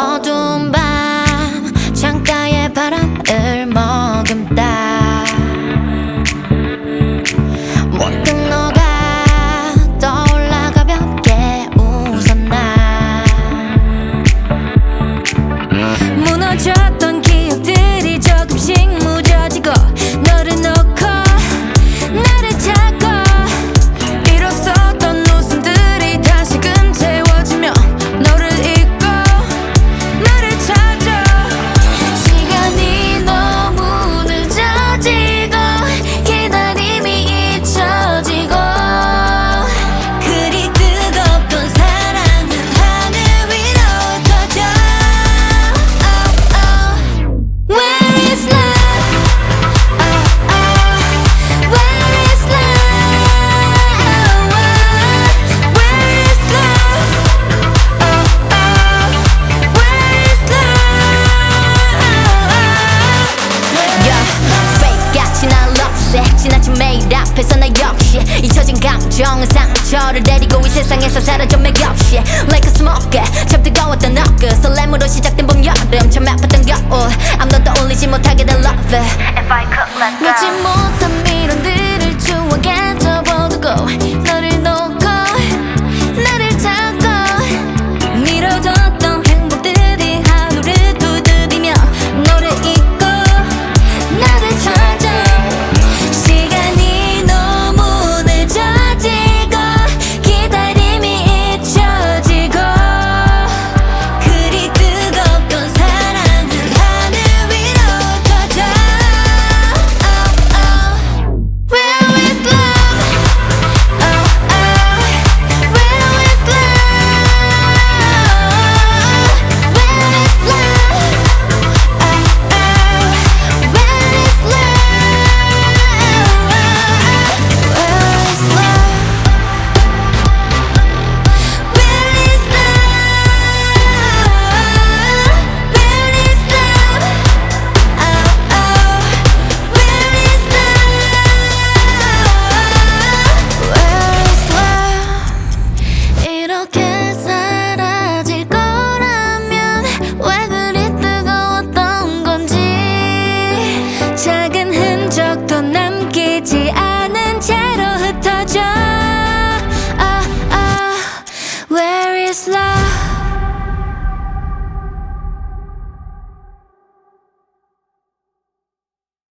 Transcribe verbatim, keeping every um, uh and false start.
어두운 밤 창가의 바람을 머금다 문득 너가 떠올라 가볍게 웃었나. 무너졌던 기억들이 조금씩 무뎌지고 너를 놓고 나를 찾고 잃었었던 웃음들이 다시금 채워지며 너를 잊고 나를 찾아. 시간이 너무 늦어지고 기다림이 잊혀지고 그리 뜨겁던 사랑은 하늘 위로 터져. oh, oh. Where is love? oh, oh. Where is love? Where is love? oh, oh. Where is love? Yeah, fake 같이 난 love 지나친 매일 앞에서 나 역시 잊혀진 감정은 상처를 내리고 이 세상에서 사라져 맥없이 Like a smoke 참 뜨거웠던 너그 설렘으로 시작된 봄 여름 참 아팠던 겨울 아무도 떠올리지 못하게 된 love If I could let go 놓지 못한 미련들